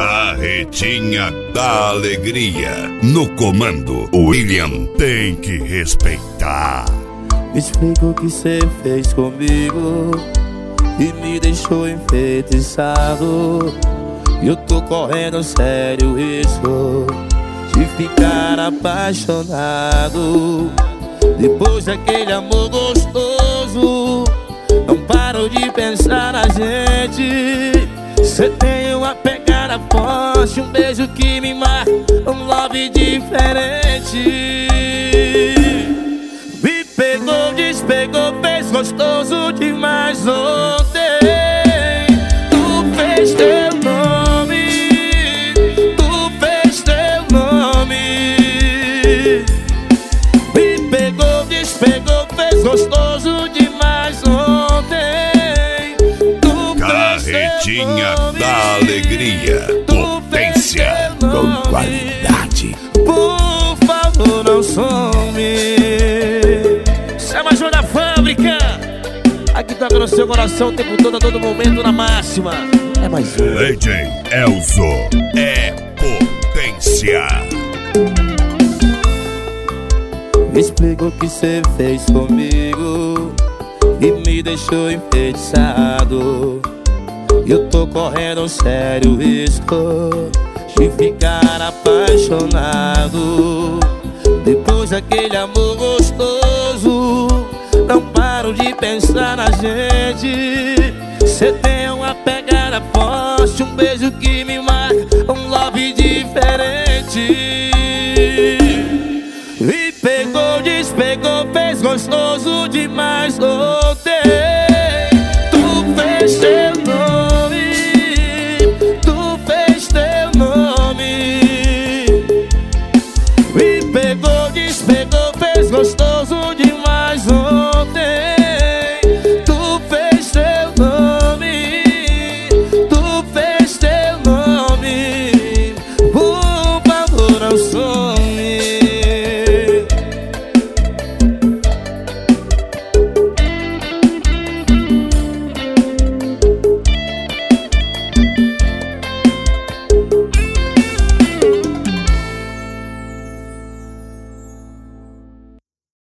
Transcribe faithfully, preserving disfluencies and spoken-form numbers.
Carretinha da Alegria. No comando, o William tem que respeitar. Me explica o que cê fez comigo e me deixou enfeitiçado. Eu tô correndo sério risco de ficar apaixonado. Depois daquele amor gostoso, não paro de pensar na gente. Cê tem uma pegada forte, um beijo que me marca, um love diferente. Me pegou, despegou, fez gostoso demais ontem. Tu fez teu nome, tu fez teu nome. Me pegou, despegou, fez gostoso demais ontem. Carretinha da Alegria. Potência com qualidade. Por favor, não some. Isso é mais uma da fábrica. Aqui toca no seu coração o tempo todo, a todo momento, na máxima. É mais um. D J Elzo é potência. Me explica o que cê fez comigo e me deixou enfeitiçado. Eu tô correndo um sério risco de ficar apaixonado. Depois daquele amor gostoso, não paro de pensar na gente. Cê tem uma pegada forte, um beijo que me marca, um love diferente. Me pegou, despegou, fez gostoso demais. Oh,